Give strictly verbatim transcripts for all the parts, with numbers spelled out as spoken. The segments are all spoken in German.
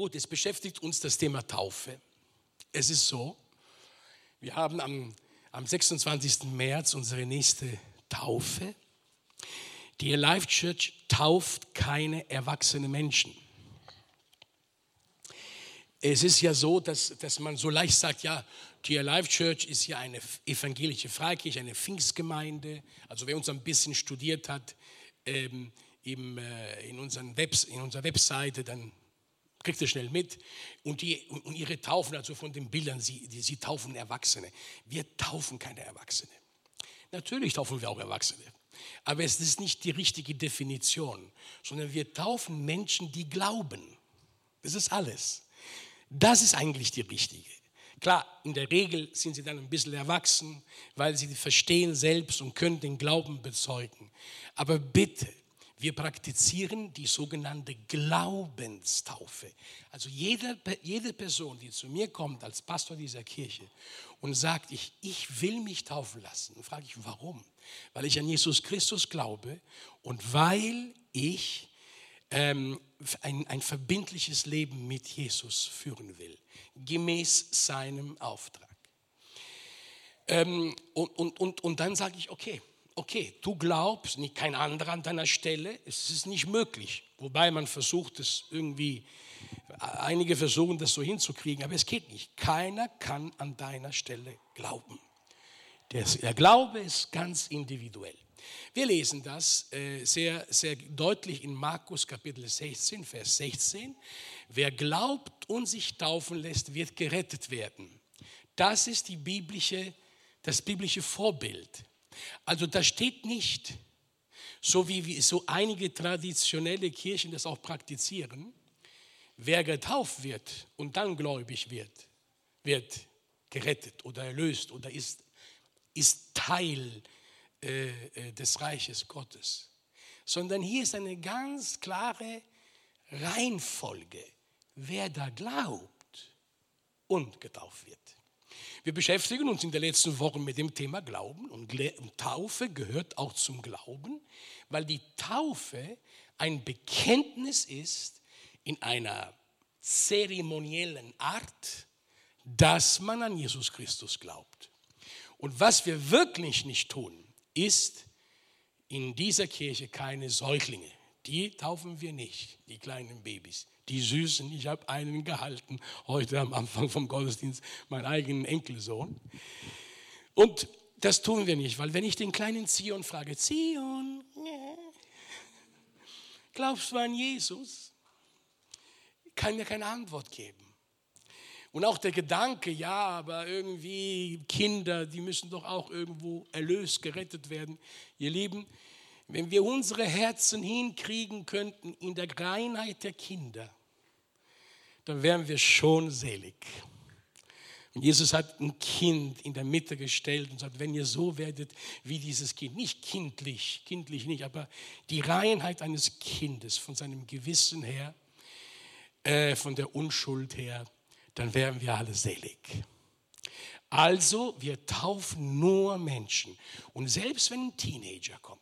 Gut, es beschäftigt uns das Thema Taufe. Es ist so, wir haben am, am sechsundzwanzigsten März unsere nächste Taufe. Die Alive Church tauft keine erwachsenen Menschen. Es ist ja so, dass, dass man so leicht sagt, ja, die Alive Church ist ja eine evangelische Freikirche, eine Pfingstgemeinde. Also wer uns ein bisschen studiert hat ähm, im, äh, in, unseren Webs, in unserer Webseite, dann kriegt ihr schnell mit. Und, die, und ihre Taufen, also von den Bildern, sie, die, sie taufen Erwachsene. Wir taufen keine Erwachsene. Natürlich taufen wir auch Erwachsene. Aber es ist nicht die richtige Definition, sondern wir taufen Menschen, die glauben. Das ist alles. Das ist eigentlich die richtige. Klar, in der Regel sind sie dann ein bisschen erwachsen, weil sie verstehen selbst und können den Glauben bezeugen. Aber bitte, wir praktizieren die sogenannte Glaubenstaufe. Also jede, jede Person, die zu mir kommt als Pastor dieser Kirche und sagt, ich, ich will mich taufen lassen, dann frage ich, warum? Weil ich an Jesus Christus glaube und weil ich ähm, ein, ein verbindliches Leben mit Jesus führen will, gemäß seinem Auftrag. Ähm, und, und, und, und dann sage ich, okay, okay, du glaubst, nicht kein anderer an deiner Stelle, es ist nicht möglich. Wobei man versucht es irgendwie, einige versuchen das so hinzukriegen, aber es geht nicht. Keiner kann an deiner Stelle glauben. Der, der Glaube ist ganz individuell. Wir lesen das äh, sehr, sehr deutlich in Markus Kapitel sechzehn, Vers sechzehn. Wer glaubt und sich taufen lässt, wird gerettet werden. Das ist die biblische, das biblische Vorbild. Also da steht nicht, so wie so einige traditionelle Kirchen das auch praktizieren, wer getauft wird und dann gläubig wird, wird gerettet oder erlöst oder ist, ist Teil äh, des Reiches Gottes. Sondern hier ist eine ganz klare Reihenfolge, wer da glaubt und getauft wird. Wir beschäftigen uns in den letzten Wochen mit dem Thema Glauben und Taufe gehört auch zum Glauben, weil die Taufe ein Bekenntnis ist in einer zeremoniellen Art, dass man an Jesus Christus glaubt. Und was wir wirklich nicht tun, ist in dieser Kirche keine Säuglinge. Die taufen wir nicht, die kleinen Babys. Die Süßen, ich habe einen gehalten, heute am Anfang vom Gottesdienst, meinen eigenen Enkelsohn. Und das tun wir nicht, weil wenn ich den kleinen Zion frage, Zion, glaubst du an Jesus? Kann mir keine Antwort geben. Und auch der Gedanke, ja, aber irgendwie Kinder, die müssen doch auch irgendwo erlöst, gerettet werden. Ihr Lieben, wenn wir unsere Herzen hinkriegen könnten in der Reinheit der Kinder, dann wären wir schon selig. Und Jesus hat ein Kind in der Mitte gestellt und sagt, wenn ihr so werdet wie dieses Kind, nicht kindlich, kindlich nicht, aber die Reinheit eines Kindes von seinem Gewissen her, äh, von der Unschuld her, dann wären wir alle selig. Also, wir taufen nur Menschen. Und selbst wenn ein Teenager kommt,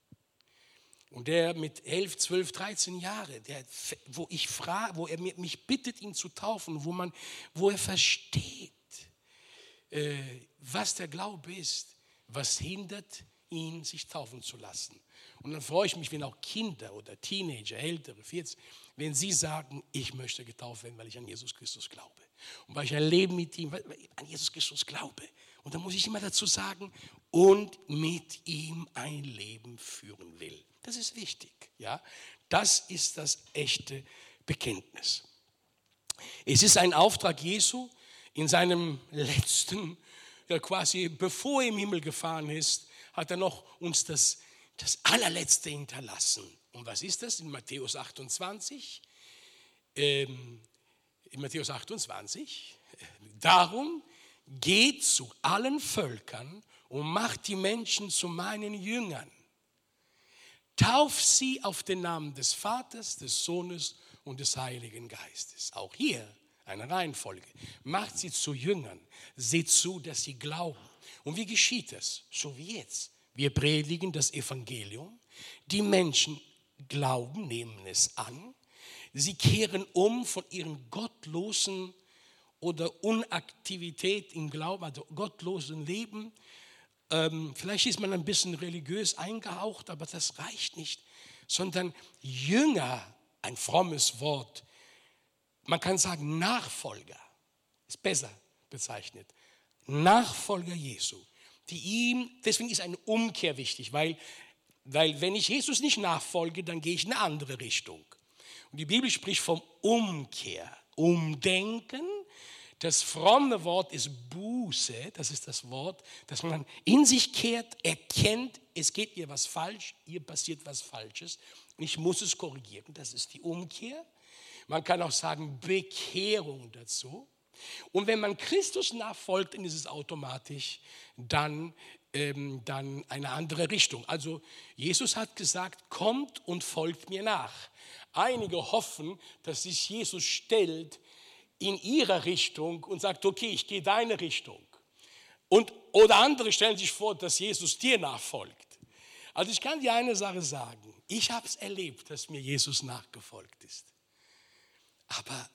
und der mit elf, zwölf, dreizehn Jahren, der, wo ich frage, wo er mich bittet, ihn zu taufen, wo, man, wo er versteht, äh, was der Glaube ist, was hindert ihn, sich taufen zu lassen. Und dann freue ich mich, wenn auch Kinder oder Teenager, Ältere, vierzig, wenn sie sagen, ich möchte getauft werden, weil ich an Jesus Christus glaube. Und weil ich ein Leben mit ihm, weil ich an Jesus Christus glaube. Und dann muss ich immer dazu sagen, und mit ihm ein Leben führen will. Das ist wichtig. Ja? Das ist das echte Bekenntnis. Es ist ein Auftrag Jesu in seinem letzten, ja quasi bevor er im Himmel gefahren ist, hat er noch uns das, das allerletzte hinterlassen. Und was ist das? In Matthäus achtundzwanzig. Ähm, in Matthäus achtundzwanzig. Darum geht zu allen Völkern und macht die Menschen zu meinen Jüngern. Tauf sie auf den Namen des Vaters, des Sohnes und des Heiligen Geistes. Auch hier eine Reihenfolge. Macht sie zu Jüngern. Seht zu, dass sie glauben. Und wie geschieht das? So wie jetzt. Wir predigen das Evangelium. Die Menschen glauben, nehmen es an. Sie kehren um von ihren gottlosen oder Unaktivität im Glauben, also gottlosen Leben. Ähm, vielleicht ist man ein bisschen religiös eingehaucht, aber das reicht nicht, sondern Jünger, ein frommes Wort, man kann sagen Nachfolger, ist besser bezeichnet, Nachfolger Jesu, die ihm, deswegen ist eine Umkehr wichtig, weil, weil wenn ich Jesus nicht nachfolge, dann gehe ich in eine andere Richtung. Und die Bibel spricht vom Umkehr, Umdenken. Das fromme Wort ist Buße, das ist das Wort, dass man in sich kehrt, erkennt, es geht ihr was falsch, ihr passiert was Falsches und ich muss es korrigieren. Das ist die Umkehr. Man kann auch sagen Bekehrung dazu. Und wenn man Christus nachfolgt, dann ist es automatisch dann, ähm, dann eine andere Richtung. Also Jesus hat gesagt, kommt und folgt mir nach. Einige hoffen, dass sich Jesus stellt in ihrer Richtung und sagt, okay, ich gehe deine Richtung. Und, oder andere stellen sich vor, dass Jesus dir nachfolgt. Also ich kann dir eine Sache sagen, ich habe es erlebt, dass mir Jesus nachgefolgt ist. Aber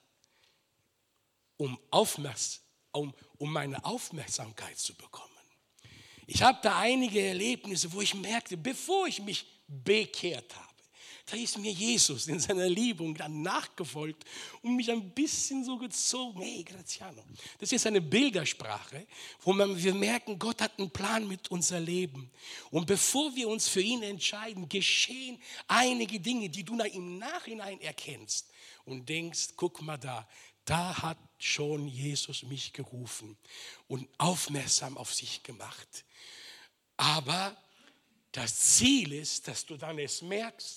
um, Aufmerks- um, um meine Aufmerksamkeit zu bekommen. Ich habe da einige Erlebnisse, wo ich merkte, bevor ich mich bekehrt habe, da ist mir Jesus in seiner Liebe dann nachgefolgt und mich ein bisschen so gezogen. Hey, Graziano, das ist eine Bildersprache, wo man, wir merken, Gott hat einen Plan mit unser Leben. Und bevor wir uns für ihn entscheiden, geschehen einige Dinge, die du im Nachhinein erkennst und denkst, guck mal da, da hat schon Jesus mich gerufen und aufmerksam auf sich gemacht. Aber das Ziel ist, dass du dann es merkst,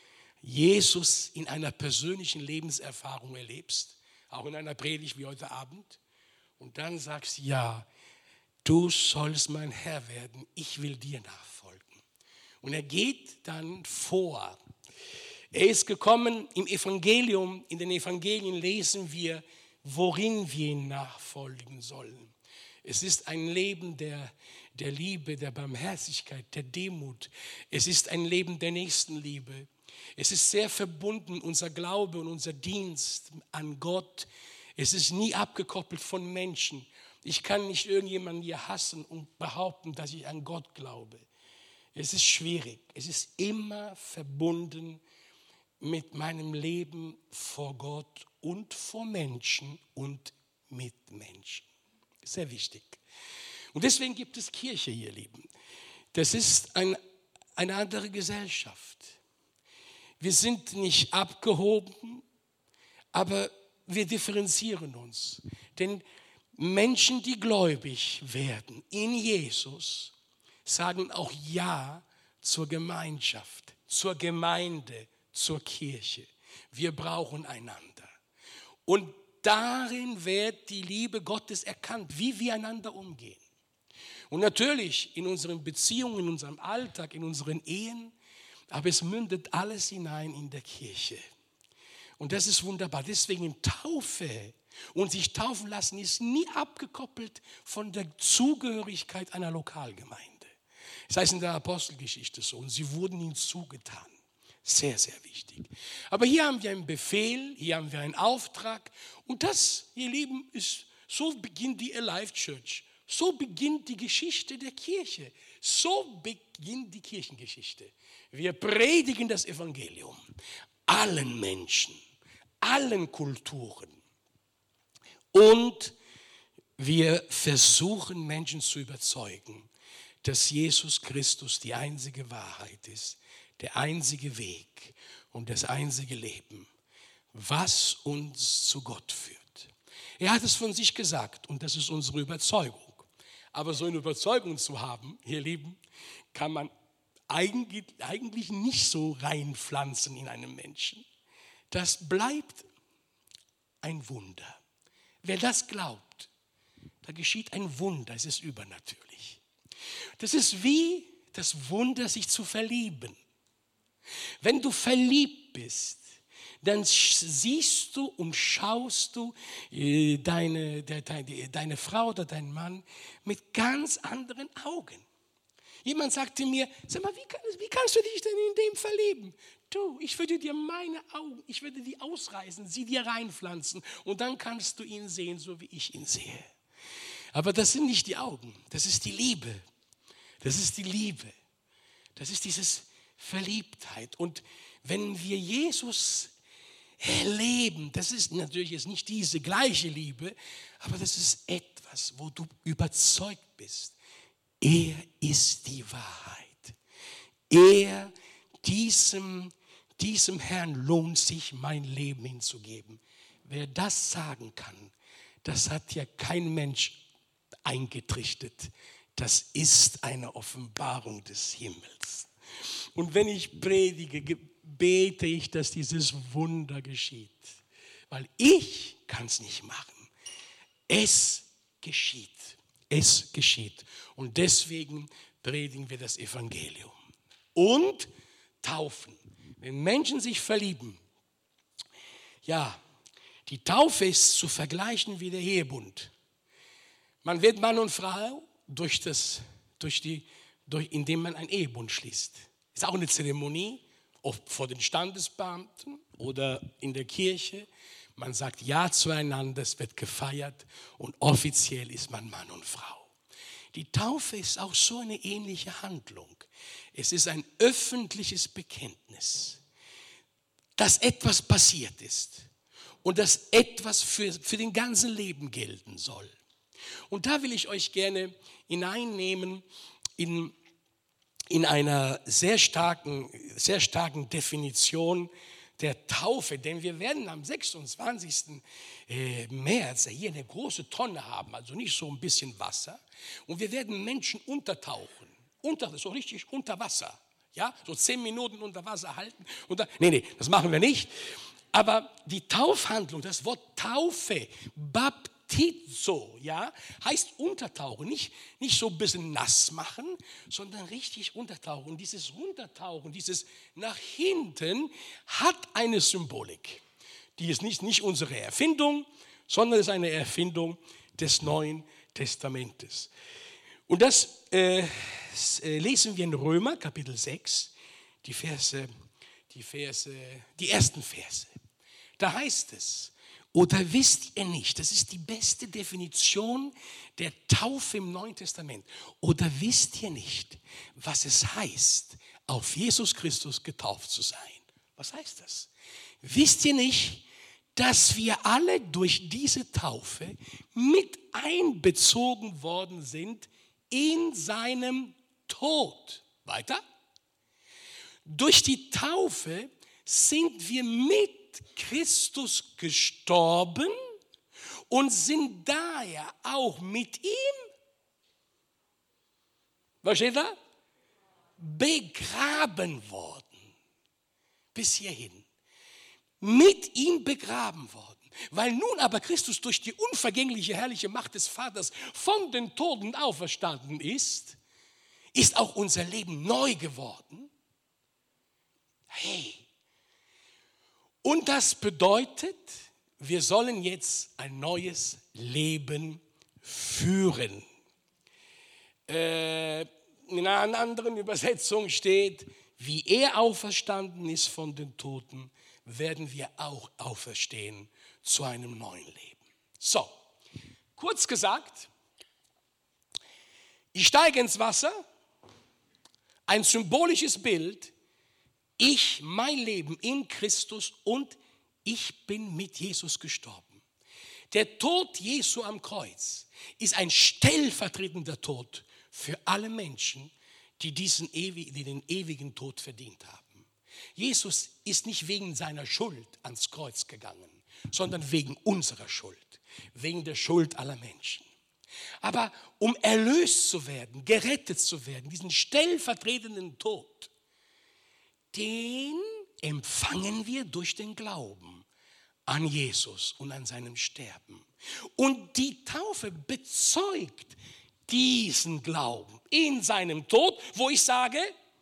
Jesus in einer persönlichen Lebenserfahrung erlebst, auch in einer Predigt wie heute Abend, und dann sagst, ja, du sollst mein Herr werden, ich will dir nachfolgen. Und er geht dann vor. Er ist gekommen im Evangelium, in den Evangelien lesen wir, worin wir ihn nachfolgen sollen. Es ist ein Leben der, der Liebe, der Barmherzigkeit, der Demut. Es ist ein Leben der Nächstenliebe. Es ist sehr verbunden, unser Glaube und unser Dienst an Gott. Es ist nie abgekoppelt von Menschen. Ich kann nicht irgendjemanden hier hassen und behaupten, dass ich an Gott glaube. Es ist schwierig. Es ist immer verbunden mit meinem Leben vor Gott und vor Menschen und mit Menschen. Sehr wichtig. Und deswegen gibt es Kirche, ihr Lieben. Das ist ein, eine andere Gesellschaft. Wir sind nicht abgehoben, aber wir differenzieren uns. Denn Menschen, die gläubig werden in Jesus, sagen auch Ja zur Gemeinschaft, zur Gemeinde, zur Kirche. Wir brauchen einander. Und darin wird die Liebe Gottes erkannt, wie wir einander umgehen. Und natürlich in unseren Beziehungen, in unserem Alltag, in unseren Ehen, aber es mündet alles hinein in der Kirche. Und das ist wunderbar. Deswegen Taufe und sich taufen lassen ist nie abgekoppelt von der Zugehörigkeit einer Lokalgemeinde. Das heißt in der Apostelgeschichte so. Und sie wurden ihnen zugetan. Sehr, sehr wichtig. Aber hier haben wir einen Befehl, hier haben wir einen Auftrag. Und das, ihr Lieben, ist, so beginnt die Alive Church. So beginnt die Geschichte der Kirche. So beginnt die Kirchengeschichte. Wir predigen das Evangelium allen Menschen, allen Kulturen. Und wir versuchen Menschen zu überzeugen, dass Jesus Christus die einzige Wahrheit ist, der einzige Weg und das einzige Leben, was uns zu Gott führt. Er hat es von sich gesagt und das ist unsere Überzeugung. Aber so eine Überzeugung zu haben, ihr Lieben, kann man eigentlich, eigentlich nicht so reinpflanzen in einem Menschen. Das bleibt ein Wunder. Wer das glaubt, da geschieht ein Wunder, es ist übernatürlich. Das ist wie das Wunder, sich zu verlieben. Wenn du verliebt bist, dann siehst du und schaust du deine, deine, deine Frau oder deinen Mann mit ganz anderen Augen. Jemand sagte mir, sag mal, wie, kann, wie kannst du dich denn in dem verlieben? Du, ich würde dir meine Augen, ich würde die ausreißen, sie dir reinpflanzen und dann kannst du ihn sehen, so wie ich ihn sehe. Aber das sind nicht die Augen, das ist die Liebe. Das ist die Liebe. Das ist dieses Verliebtheit. Und wenn wir Jesus erleben, das ist natürlich jetzt nicht diese gleiche Liebe, aber das ist etwas, wo du überzeugt bist. Er ist die Wahrheit. Er, diesem, diesem Herrn lohnt sich, mein Leben hinzugeben. Wer das sagen kann, das hat ja kein Mensch eingetrichtert. Das ist eine Offenbarung des Himmels. Und wenn ich predige, bete ich, dass dieses Wunder geschieht. Weil ich kann es nicht machen. Es geschieht. Es geschieht. Und deswegen predigen wir das Evangelium. Und taufen. Wenn Menschen sich verlieben, ja, die Taufe ist zu vergleichen wie der Ehebund. Man wird Mann und Frau durch das, durch die, durch, indem man einen Ehebund schließt. Ist auch eine Zeremonie, oft vor den Standesbeamten oder in der Kirche. Man sagt Ja zueinander, es wird gefeiert und offiziell ist man Mann und Frau. Die Taufe ist auch so eine ähnliche Handlung. Es ist ein öffentliches Bekenntnis, dass etwas passiert ist und dass etwas für, für den ganzen Leben gelten soll. Und da will ich euch gerne hineinnehmen in, in einer sehr starken, sehr starken Definition der Taufe, denn wir werden am sechsundzwanzigsten März hier eine große Tonne haben, also nicht so ein bisschen Wasser, und wir werden Menschen untertauchen, unter, so richtig unter Wasser, ja, so zehn Minuten unter Wasser halten. Und dann, nee, nee, das machen wir nicht. Aber die Taufhandlung, das Wort Taufe, Baptizo, ja, heißt untertauchen, nicht, nicht so ein bisschen nass machen, sondern richtig untertauchen. Und dieses Runtertauchen, dieses nach hinten hat eine Symbolik. Die ist nicht, nicht unsere Erfindung, sondern ist eine Erfindung des Neuen Testamentes. Und das äh, lesen wir in Römer, Kapitel sechs, die Verse, die Verse, die ersten Verse. Da heißt es, oder wisst ihr nicht, das ist die beste Definition der Taufe im Neuen Testament. Oder wisst ihr nicht, was es heißt, auf Jesus Christus getauft zu sein? Was heißt das? Wisst ihr nicht, dass wir alle durch diese Taufe mit einbezogen worden sind in seinem Tod? Weiter. Durch die Taufe sind wir mit Christus gestorben und sind daher auch mit ihm, was steht da? Begraben worden. Bis hierhin. Mit ihm begraben worden. Weil nun aber Christus durch die unvergängliche, herrliche Macht des Vaters von den Toten auferstanden ist, ist auch unser Leben neu geworden. Hey. Und das bedeutet, wir sollen jetzt ein neues Leben führen. Äh, in einer anderen Übersetzung steht, wie er auferstanden ist von den Toten, werden wir auch auferstehen zu einem neuen Leben. So, kurz gesagt, ich steige ins Wasser, ein symbolisches Bild, ich, mein Leben in Christus und ich bin mit Jesus gestorben. Der Tod Jesu am Kreuz ist ein stellvertretender Tod für alle Menschen, die, diesen ewig, die den ewigen Tod verdient haben. Jesus ist nicht wegen seiner Schuld ans Kreuz gegangen, sondern wegen unserer Schuld, wegen der Schuld aller Menschen. Aber um erlöst zu werden, gerettet zu werden, diesen stellvertretenden Tod, den empfangen wir durch den Glauben an Jesus und an seinem Sterben. Und die Taufe bezeugt diesen Glauben in seinem Tod, wo ich sage,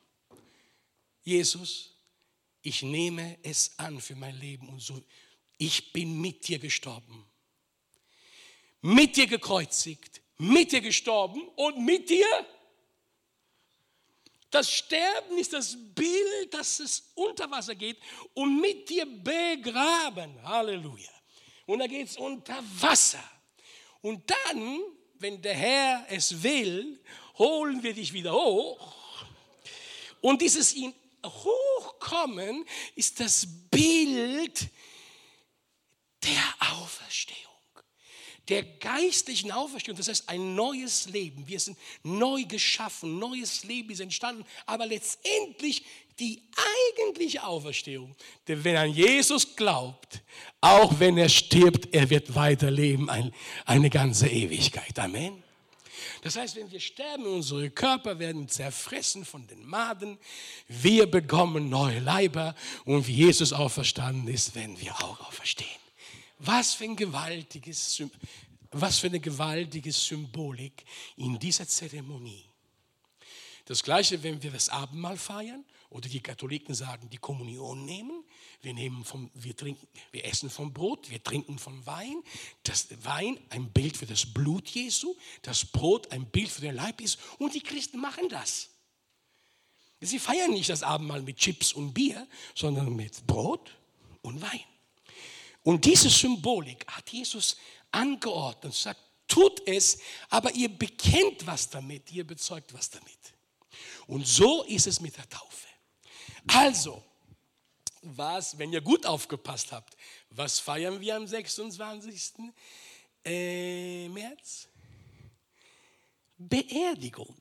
Jesus, ich nehme es an für mein Leben und so, ich bin mit dir gestorben, mit dir gekreuzigt, mit dir gestorben und mit dir Das Sterben ist das Bild, dass es unter Wasser geht und mit dir begraben. Halleluja. Und da geht es unter Wasser. Und dann, wenn der Herr es will, holen wir dich wieder hoch. Und dieses ihn hochkommen ist das Bild der Auferstehung. Der geistlichen Auferstehung, das heißt ein neues Leben. Wir sind neu geschaffen, neues Leben ist entstanden, aber letztendlich die eigentliche Auferstehung. Denn wenn an Jesus glaubt, auch wenn er stirbt, er wird weiterleben ein, eine ganze Ewigkeit. Amen. Das heißt, wenn wir sterben, unsere Körper werden zerfressen von den Maden, wir bekommen neue Leiber und wie Jesus auferstanden ist, werden wir auch auferstehen. Was für, ein gewaltiges, was für eine gewaltige Symbolik in dieser Zeremonie. Das Gleiche, wenn wir das Abendmahl feiern oder die Katholiken sagen, die Kommunion nehmen. Wir, nehmen vom, wir, trinken, wir essen vom Brot, wir trinken vom Wein. Das Wein ein Bild für das Blut Jesu, das Brot ein Bild für den Leib Jesu. Und die Christen machen das. Sie feiern nicht das Abendmahl mit Chips und Bier, sondern mit Brot und Wein. Und diese Symbolik hat Jesus angeordnet und sagt, tut es, aber ihr bekennt was damit, ihr bezeugt was damit. Und so ist es mit der Taufe. Also, was, wenn ihr gut aufgepasst habt, was feiern wir am sechsundzwanzigsten März? Beerdigung.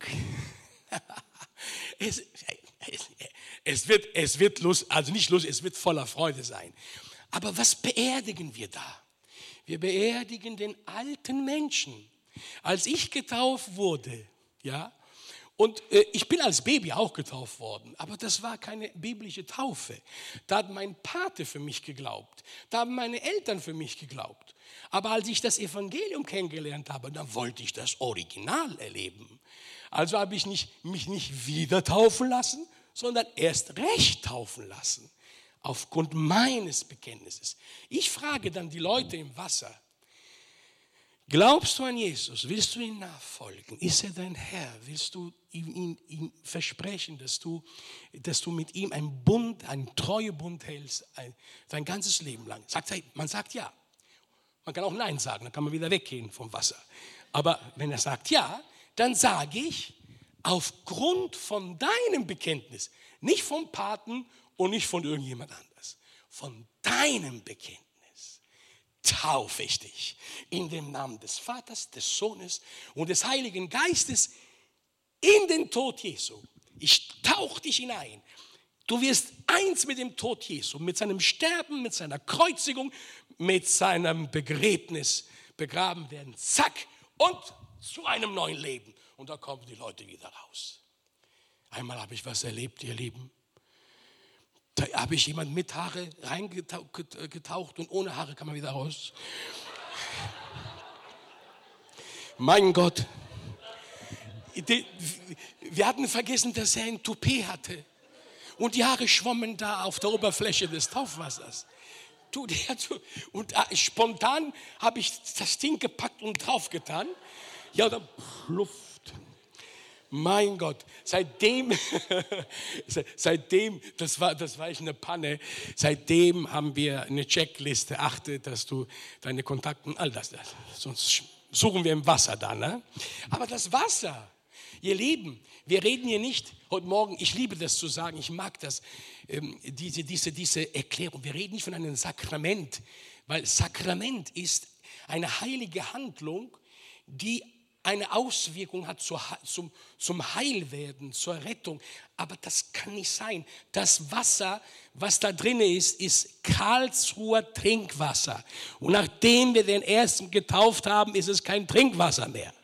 es, es, es wird, es wird Lust, also nicht Lust, es wird voller Freude sein. Aber was beerdigen wir da? Wir beerdigen den alten Menschen. Als ich getauft wurde, ja, und äh, ich bin als Baby auch getauft worden, aber das war keine biblische Taufe. Da hat mein Pate für mich geglaubt, da haben meine Eltern für mich geglaubt. Aber als ich das Evangelium kennengelernt habe, dann wollte ich das Original erleben. Also habe ich nicht, mich nicht wieder taufen lassen, sondern erst recht taufen lassen. Aufgrund meines Bekenntnisses. Ich frage dann die Leute im Wasser, glaubst du an Jesus? Willst du ihm nachfolgen? Ist er dein Herr? Willst du ihm, ihm, ihm versprechen, dass du, dass du mit ihm einen Bund, einen Treuebund hältst, ein, dein ganzes Leben lang? Sagt er, man sagt ja. Man kann auch Nein sagen, dann kann man wieder weggehen vom Wasser. Aber wenn er sagt ja, dann sage ich, aufgrund von deinem Bekenntnis, nicht vom Paten und nicht von irgendjemand anders. Von deinem Bekenntnis taufe ich dich in dem Namen des Vaters, des Sohnes und des Heiligen Geistes in den Tod Jesu. Ich tauche dich hinein. Du wirst eins mit dem Tod Jesu, mit seinem Sterben, mit seiner Kreuzigung, mit seinem Begräbnis begraben werden. Zack, und zu einem neuen Leben. Und da kommen die Leute wieder raus. Einmal habe ich was erlebt, ihr Lieben. Da habe ich jemand mit Haare reingetaucht und ohne Haare kann man wieder raus. Mein Gott. Wir hatten vergessen, dass er ein Toupet hatte. Und die Haare schwammen da auf der Oberfläche des Taufwassers. Und spontan habe ich das Ding gepackt und draufgetan. Ja, dann Luft. Mein Gott, seitdem, seitdem, das war, das war echt eine Panne, seitdem haben wir eine Checkliste, achte, dass du deine Kontakte, all das, das, sonst suchen wir im Wasser da, ne? Aber das Wasser, ihr Lieben, wir reden hier nicht, heute Morgen, ich liebe das zu sagen, ich mag das, ähm, diese, diese, diese Erklärung, wir reden nicht von einem Sakrament, weil Sakrament ist eine heilige Handlung, die eine Auswirkung hat zum, zum Heilwerden, zur Rettung. Aber das kann nicht sein. Das Wasser, was da drin ist, ist Karlsruher Trinkwasser. Und nachdem wir den ersten getauft haben, ist es kein Trinkwasser mehr.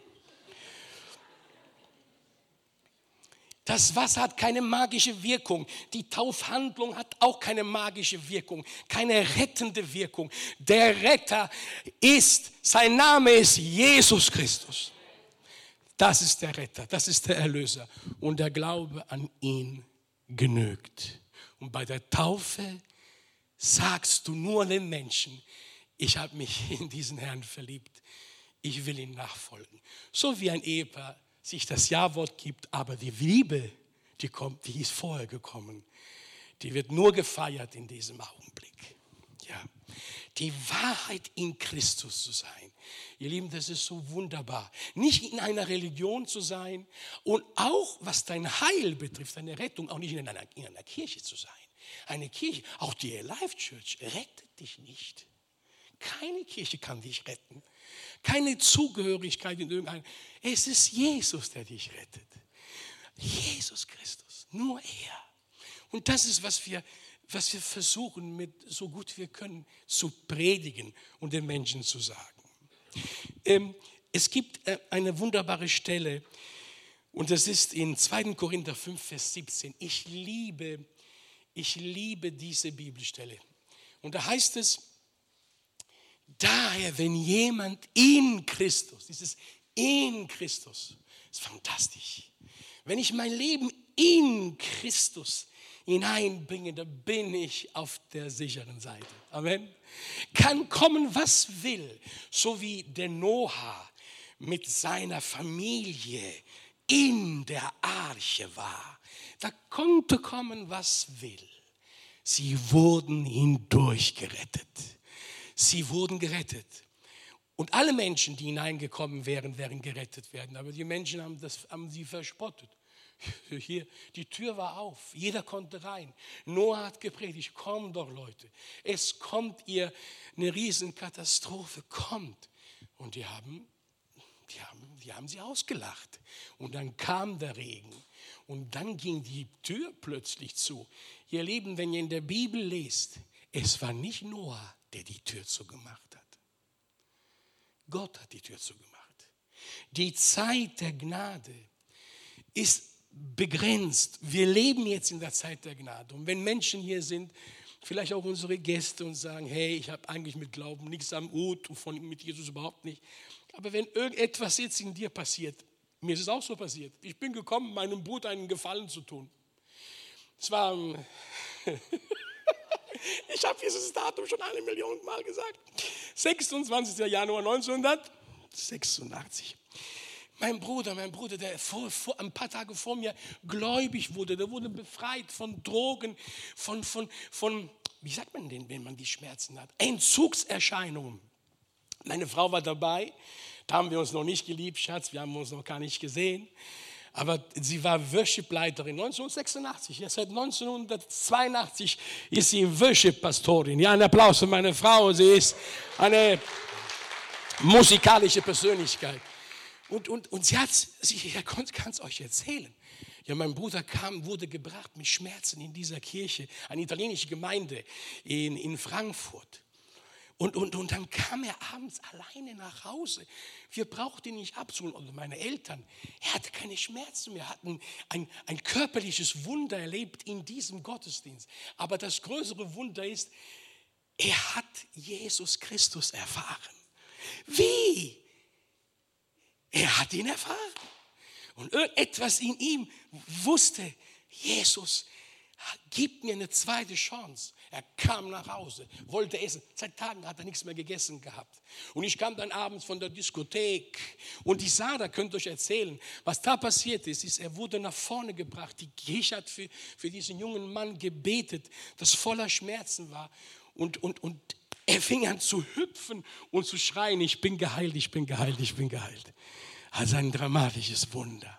Das Wasser hat keine magische Wirkung. Die Taufhandlung hat auch keine magische Wirkung, keine rettende Wirkung. Der Retter ist, sein Name ist Jesus Christus. Das ist der Retter, das ist der Erlöser. Und der Glaube an ihn genügt. Und bei der Taufe sagst du nur den Menschen, ich habe mich in diesen Herrn verliebt, ich will ihm nachfolgen. So wie ein Ehepaar sich das Ja-Wort gibt, aber die Liebe, die kommt, die ist vorher gekommen. Die wird nur gefeiert in diesem Augenblick. Ja. Die Wahrheit in Christus zu sein. Ihr Lieben, das ist so wunderbar. Nicht in einer Religion zu sein und auch, was dein Heil betrifft, deine Rettung, auch nicht in einer, in einer Kirche zu sein. Eine Kirche, auch die Life Church, rettet dich nicht. Keine Kirche kann dich retten. Keine Zugehörigkeit in irgendeinem. Es ist Jesus, der dich rettet. Jesus Christus, nur er. Und das ist, was wir, was wir versuchen, mit so gut wir können, zu predigen und den Menschen zu sagen. Ähm, es gibt äh, eine wunderbare Stelle, und das ist in zweiter Korinther fünf, Vers siebzehn. Ich liebe, ich liebe diese Bibelstelle. Und da heißt es, daher, wenn jemand in Christus, dieses in Christus, ist fantastisch. Wenn ich mein Leben in Christus hineinbringe, dann bin ich auf der sicheren Seite. Amen. Kann kommen, was will, so wie der Noah mit seiner Familie in der Arche war. Da konnte kommen, was will. Sie wurden hindurch gerettet. Sie wurden gerettet. Und alle Menschen, die hineingekommen wären, wären gerettet werden. Aber die Menschen haben, das, haben sie verspottet. Hier, die Tür war auf, jeder konnte rein. Noah hat gepredigt, kommt doch Leute. Es kommt ihr eine Riesenkatastrophe, kommt. Und die haben, die haben, die haben sie ausgelacht. Und dann kam der Regen. Und dann ging die Tür plötzlich zu. Ihr Lieben, wenn ihr in der Bibel lest, es war nicht Noah, der die Tür zugemacht hat. Gott hat die Tür zugemacht. Die Zeit der Gnade ist begrenzt. Wir leben jetzt in der Zeit der Gnade. Und wenn Menschen hier sind, vielleicht auch unsere Gäste und sagen, hey, ich habe eigentlich mit Glauben nichts am Hut und von, mit Jesus überhaupt nicht. Aber wenn irgendetwas jetzt in dir passiert, mir ist es auch so passiert. Ich bin gekommen, meinem Bruder einen Gefallen zu tun. Es war, ich habe dieses Datum schon eine Million Mal gesagt, sechsundzwanzigster Januar neunzehnhundertsechsundachtzig. Mein Bruder, mein Bruder, der vor, vor, ein paar Tage vor mir gläubig wurde, der wurde befreit von Drogen, von, von, von, wie sagt man denn, wenn man die Schmerzen hat? Entzugserscheinungen. Meine Frau war dabei, da haben wir uns noch nicht geliebt, Schatz, wir haben uns noch gar nicht gesehen. Aber sie war Worship-Leiterin neunzehnhundertsechsundachtzig. Ja, seit neunzehnhundertzweiundachtzig ist sie Worship-Pastorin. Ja, ein Applaus für meine Frau. Sie ist eine musikalische Persönlichkeit. Und, und, und sie hat, sie, ich kann es euch erzählen. Ja, mein Bruder kam, wurde gebracht mit Schmerzen in dieser Kirche, eine italienische Gemeinde in, in Frankfurt. Und, und, und dann kam er abends alleine nach Hause. Wir brauchten ihn nicht abzuholen, oder meine Eltern. Er hatte keine Schmerzen mehr, hat ein, ein, ein körperliches Wunder erlebt in diesem Gottesdienst. Aber das größere Wunder ist, er hat Jesus Christus erfahren. Wie? Er hat ihn erfahren. Und irgendetwas in ihm wusste, Jesus, gib mir eine zweite Chance. Er kam nach Hause, wollte essen. Seit Tagen hat er nichts mehr gegessen gehabt. Und ich kam dann abends von der Diskothek und ich sah, da könnt ihr euch erzählen, was da passiert ist, ist, er wurde nach vorne gebracht. Die Kirche hat für, für diesen jungen Mann gebetet, das voller Schmerzen war. Und, und, und er fing an zu hüpfen und zu schreien, ich bin geheilt, ich bin geheilt, ich bin geheilt. Also ein dramatisches Wunder.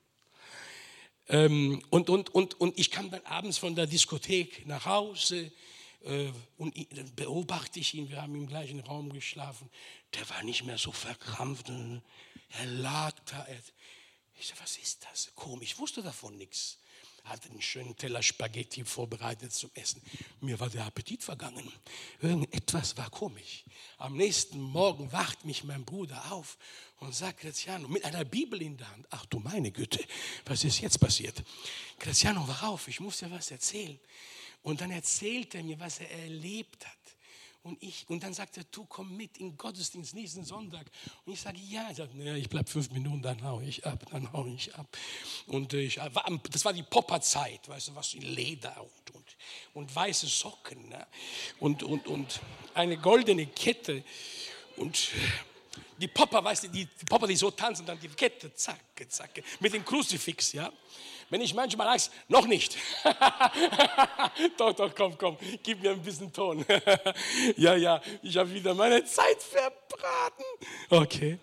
Ähm, und, und, und, und ich kam dann abends von der Diskothek nach Hause äh, und dann beobachte ich ihn, wir haben im gleichen Raum geschlafen. Der war nicht mehr so verkrampft. Er lag da. Ich sagte, was ist das? Komisch, ich wusste davon nichts. Er hatte einen schönen Teller Spaghetti vorbereitet zum Essen. Mir war der Appetit vergangen. Irgendetwas war komisch. Am nächsten Morgen wacht mich mein Bruder auf und sagt, Graziano, mit einer Bibel in der Hand, ach du meine Güte, was ist jetzt passiert? Graziano, wach auf, ich muss dir was erzählen. Und dann erzählt er mir, was er erlebt hat. Und, ich, und dann sagt er, du komm mit in den Gottesdienst nächsten Sonntag. Und ich sage, ja. Er sagt, naja, ich bleibe fünf Minuten, dann hau ich ab, dann hau ich ab. Und ich, das war die Popperzeit, weißt du, was in Leder und, und, und weiße Socken, ne? und, und, und eine goldene Kette. Und, Die Popper, weißt du, die, die Popper, die so tanzen, dann die Kette, zack, zack, mit dem Kruzifix, ja. Wenn ich manchmal Angst, noch nicht. Doch, doch, komm, komm, gib mir ein bisschen Ton. Ja, ja, ich habe wieder meine Zeit verbraten. Okay.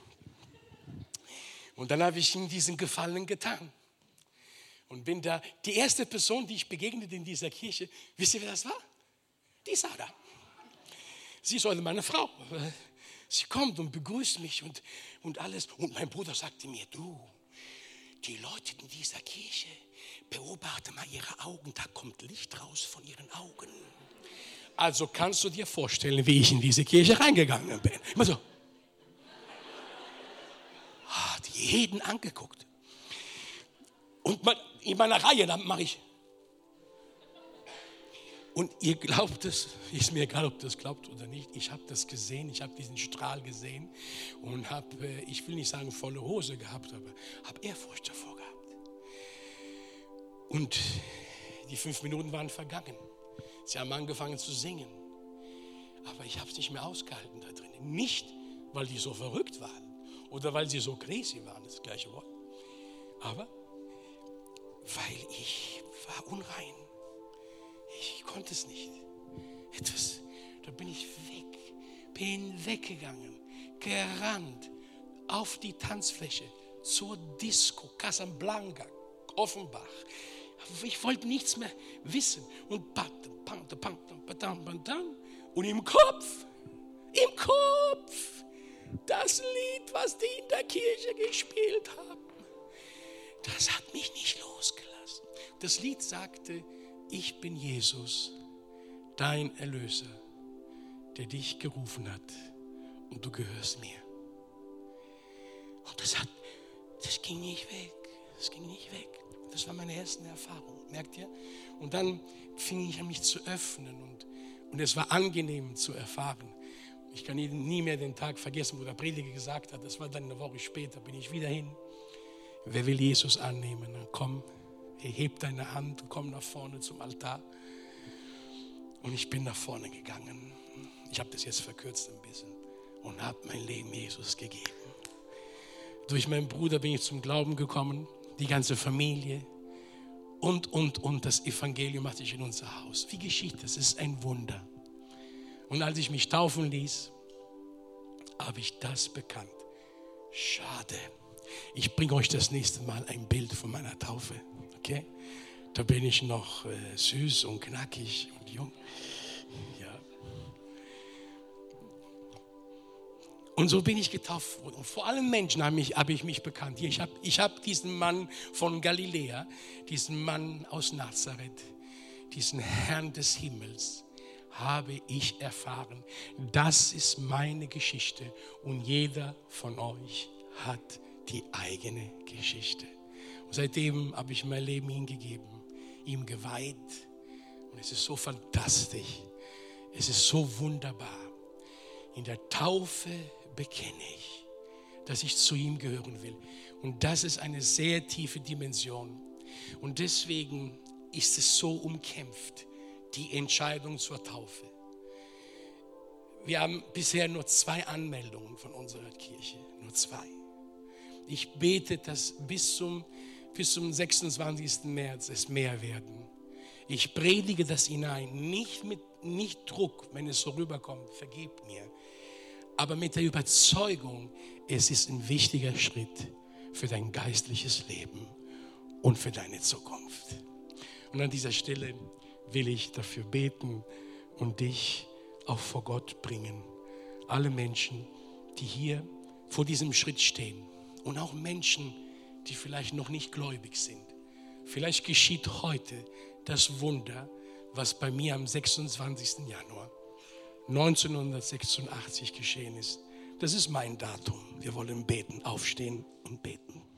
Und dann habe ich ihm diesen Gefallen getan. Und bin da, die erste Person, die ich begegnete in dieser Kirche, wisst ihr, wer das war? Die Sada. Sie ist heute meine Frau. Sie kommt und begrüßt mich und, und alles. Und mein Bruder sagte mir, du, die Leute in dieser Kirche, beobachte mal ihre Augen, da kommt Licht raus von ihren Augen. Also kannst du dir vorstellen, wie ich in diese Kirche reingegangen bin. Immer so. Hat jeden angeguckt. Und in meiner Reihe, dann mache ich. Und ihr glaubt es, ist mir egal, ob das glaubt oder nicht. Ich habe das gesehen, ich habe diesen Strahl gesehen und habe, ich will nicht sagen volle Hose gehabt, aber habe Ehrfurcht davor gehabt. Und die fünf Minuten waren vergangen. Sie haben angefangen zu singen. Aber ich habe es nicht mehr ausgehalten da drin. Nicht, weil die so verrückt waren oder weil sie so crazy waren, das gleiche Wort. Aber weil ich war unrein. Ich konnte es nicht. Etwas, da bin ich weg, bin weggegangen, gerannt auf die Tanzfläche zur Disco, Casablanca, Offenbach. Ich wollte nichts mehr wissen. Und, und im Kopf, im Kopf, das Lied, was die in der Kirche gespielt haben, das hat mich nicht losgelassen. Das Lied sagte, ich bin Jesus, dein Erlöser, der dich gerufen hat und du gehörst mir. Und das hat, das ging nicht weg, das ging nicht weg. Das war meine erste Erfahrung, merkt ihr? Und dann fing ich an, mich zu öffnen und, und es war angenehm zu erfahren. Ich kann nie mehr den Tag vergessen, wo der Prediger gesagt hat, das war dann eine Woche später, bin ich wieder hin. Wer will Jesus annehmen, dann komm. Heb deine Hand und komm nach vorne zum Altar. Und ich bin nach vorne gegangen. Ich habe das jetzt verkürzt ein bisschen. Und habe mein Leben Jesus gegeben. Durch meinen Bruder bin ich zum Glauben gekommen. Die ganze Familie. Und, und, und das Evangelium machte ich in unser Haus. Wie geschieht das? Es ist ein Wunder. Und als ich mich taufen ließ, habe ich das bekannt. Schade. Ich bringe euch das nächste Mal ein Bild von meiner Taufe. Okay? Da bin ich noch äh, süß und knackig und jung. Ja. Und so bin ich getauft worden. Und vor allen Menschen habe ich, hab ich mich bekannt. Hier, ich habe ich hab diesen Mann von Galiläa, diesen Mann aus Nazareth, diesen Herrn des Himmels, habe ich erfahren. Das ist meine Geschichte. Und jeder von euch hat die eigene Geschichte. Und seitdem habe ich mein Leben ihm gegeben, ihm geweiht. Und es ist so fantastisch. Es ist so wunderbar. In der Taufe bekenne ich, dass ich zu ihm gehören will. Und das ist eine sehr tiefe Dimension. Und deswegen ist es so umkämpft, die Entscheidung zur Taufe. Wir haben bisher nur zwei Anmeldungen von unserer Kirche. Nur zwei. Ich bete, dass bis zum, bis zum sechsundzwanzigsten März es mehr werden. Ich predige das hinein, nicht mit nicht Druck, wenn es so rüberkommt, vergib mir, aber mit der Überzeugung, es ist ein wichtiger Schritt für dein geistliches Leben und für deine Zukunft. Und an dieser Stelle will ich dafür beten und dich auch vor Gott bringen. Alle Menschen, die hier vor diesem Schritt stehen und auch Menschen, die vielleicht noch nicht gläubig sind. Vielleicht geschieht heute das Wunder, was bei mir am sechsundzwanzigsten Januar neunzehnhundertsechsundachtzig geschehen ist. Das ist mein Datum. Wir wollen beten, aufstehen und beten.